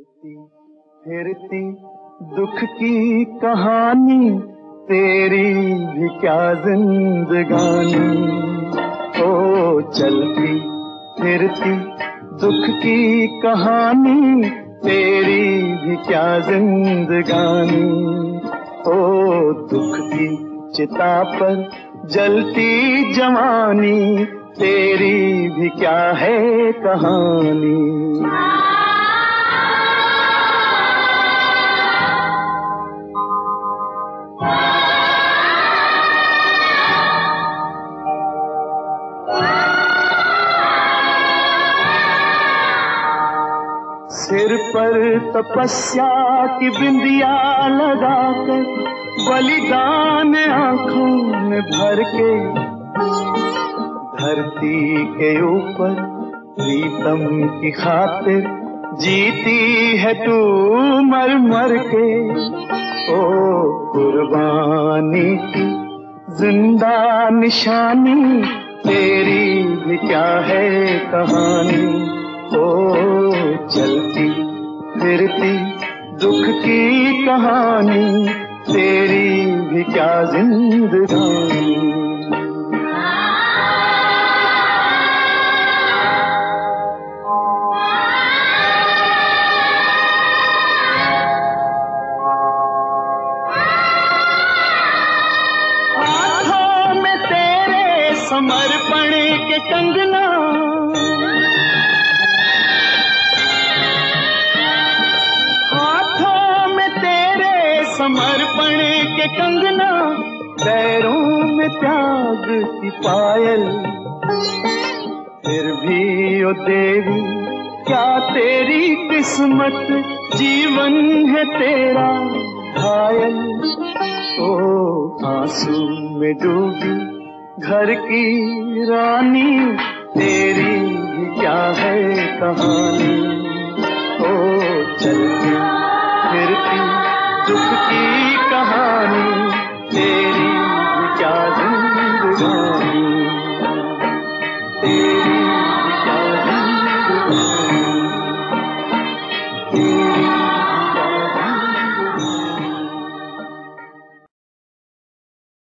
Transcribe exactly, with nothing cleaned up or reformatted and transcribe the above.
चलती फिरती दुख की कहानी, तेरी भी क्या जिंदगानी। ओ चलती फिरती दुख की कहानी, तेरी भी क्या जिंदगानी। ओ दुख की चिता पर जलती जवानी, तेरी भी क्या है कहानी। सिर पर तपस्या की बिंदिया लगाकर, बलिदान आंखों में भर के, धरती के ऊपर प्रीतम की खातिर जीती है तू मर मर के। ओ कुर्बानी की जिंदा निशानी, तेरी भी क्या है कहानी। ओ चलती फिरती दुख की कहानी, तेरी भी क्या जिंदगानी। हाथों में तेरे समर्पण के कंगना, समर्पण के कंगना, पैरों में त्याग की पायल। फिर भी ओ देवी क्या तेरी किस्मत, जीवन है तेरा घायल। ओ आंसू में डूबी घर की रानी, तेरी भी क्या है कहानी। ओ चलती फिरती दुख की कहानी, तेरी भी क्या जिंदगानी।